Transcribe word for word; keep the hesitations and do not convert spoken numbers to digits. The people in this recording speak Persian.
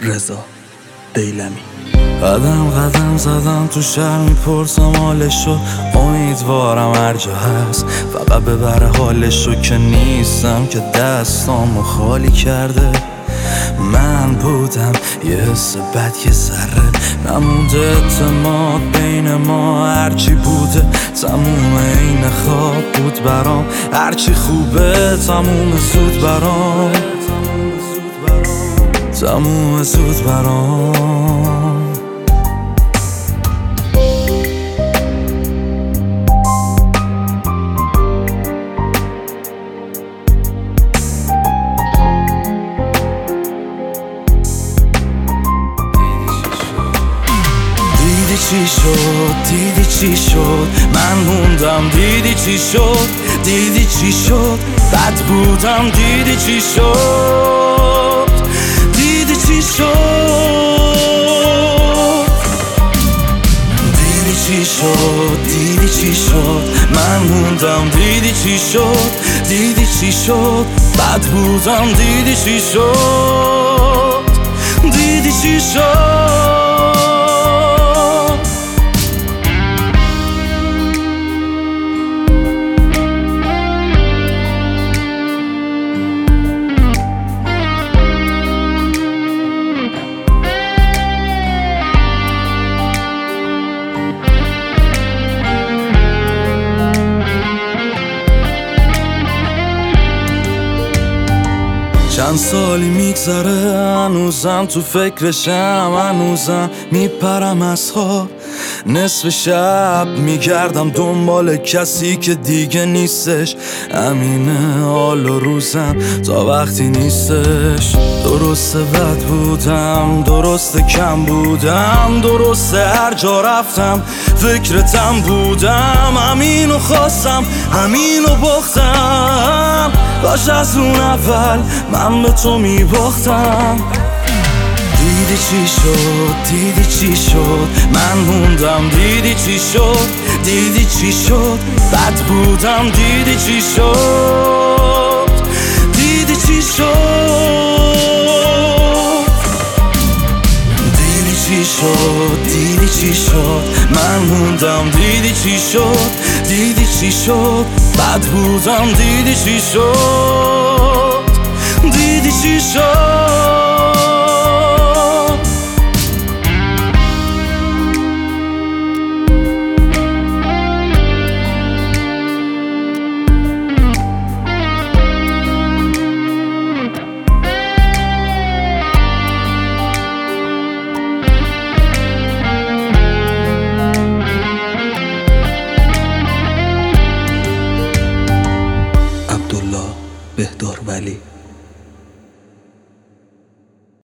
رضا دیلمی. قدم قدم زدم تو شهر میپرسم حالشو، امیدوارم هر جا هست فقط ببره حالشو، که نیستم که دستامو خالی کرده. من بودم یه حس بد که ذره نمونده، اعتماد بین ما هرچی بوده تموم این خواب بود برام، هرچی خوبه تموم زود برام، تموم زود برام. دیدی چی شد، دیدی چی شد، من موندم. دیدی چی شد، دیدی چی شد، بد بودم. دیدی چی شد، دیدی چی شد، دیدی چی شد، دیدی چی شد، من موندم. دیدی چی شد، دیدی چی شد، بد بودم. دیدی چی شد، دیدی چی شد. چند سالی میگذره هنوزم تو فکرشم، هنوزم میپرم از خواب، نصف شب میگردم دنبال کسی که دیگه نیستش. همینه حال و روزم تا وقتی نیستش. درسته بد بودم، درسته کم بودم، درسته هر جا رفتم فکرتم بودم. همینو خواستم، همینو باختم، باش از اون اول من به تو میباختم. دیدی چی شد، دیدی چی شد، من موندم. دیدی چی شد، دیدی چی شد، بد بودم. دیدی چی شد، دیدی چی شد، دیدی چی شد، دیدی چی شد، من موندم. دیدی چی شد، دیدی چی شد، بد بودم. دیدی چی شد، دیدی چی شد. بهدار ولی